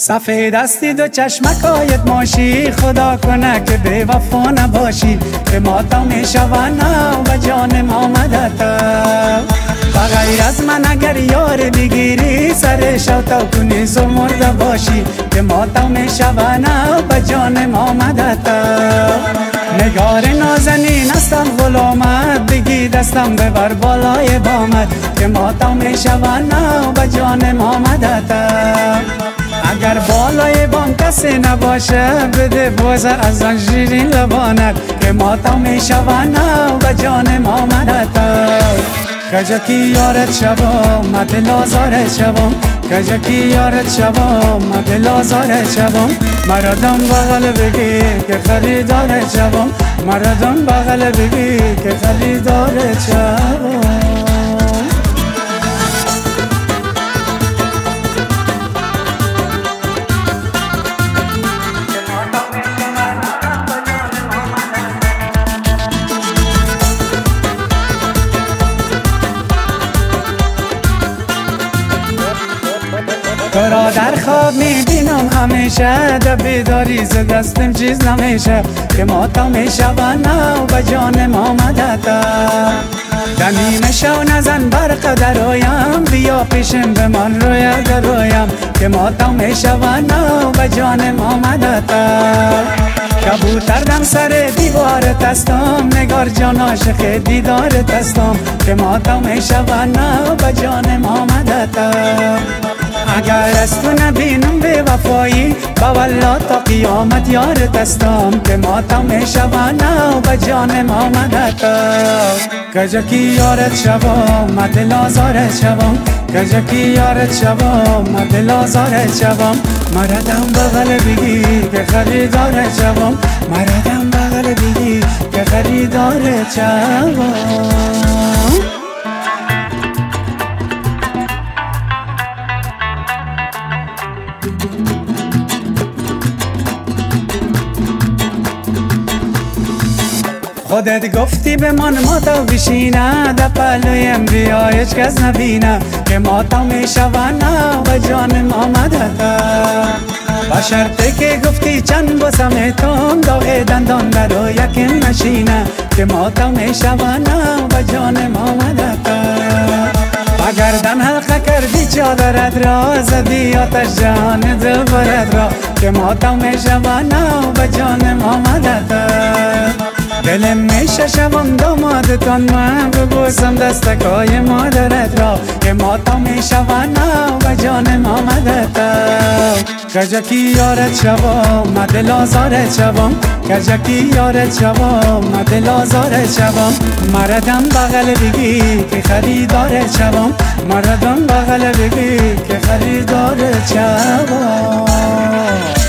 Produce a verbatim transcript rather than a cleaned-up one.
سفید دستی دو چشمکایت ماشی، خدا کنه که بی وفا نباشی، به ماتم میشوانا و جانم آمدتا. و غیر از من اگر یار بگیری، سر شو تا کنی زو مرده باشی، به ماتم میشوانا و جانم آمدتا. نگار نازنین استم غلامت، بگی دستم ببر بالای بامت، که ماتم میشوانا و جانم آمدتا. اگر بالای بام کسی نباشه، بده بوزه از آن شیرین لبانت، که ماتم میشوانا و جانم آمدتا. کجا کی یارت شوم من دل آزارت شوم، کجا کی یارت شوم من دل آزارت شوم. مردم بغل بگی که خریدارت شوم، مردم بغل بگی که خریدارت شوم. تو را در خواب میبینم همیشه، در بیداری ز دستم چیز نمیشه، که ماتم میشوانا و جانم آمدتا. دمیم شو نزن برق درایم، بیا پیشم به من روی درایم، که ماتم میشوانا و جانم آمدتا. کبوتر دم سر دیوارت استم، نگار جان عاشق دیدارت استم، که ماتم میشوانا و جانم آمدتا. اگر از تو نبینم بی وفایی، با والله تا قیامت یارت استم، که ماتم میشوانا و جانم آمدتا. کجا کی یارت شوم من دل آزارت شوم، کجا کی یارت شوم من دل آزارت شوم. مردم بغل بگی که خریدارت شوم، مردم بغل بگی که خریدارت شوم. خودت گفتی به من ماتم بشینه، در پلویم بیا هیچ کس نبینه، که ماتم میشوانا و جانم آمدتا. با شرطی که گفتی چند بسم تون، داغ دندان در یکم نشینه، که ماتم میشوانا و جانم آمدتا. اگر دن حلقه کردی چادرت را، زدی آتش جان دل برت را، که ماتم میشوانا و جانم آمدتا. دلم میشه شوم دامادتان من، ببوسم دستکای مادرت را، که ماتم میشوانا و جانم آمدتا. کجا کی یارت شوم من دل آزارت شوم، کجا کی یارت شوم من دل آزارت شوم. مردم بغل بگی که خریدارت شوم، مردم بغل بگی که خریدارت شوم.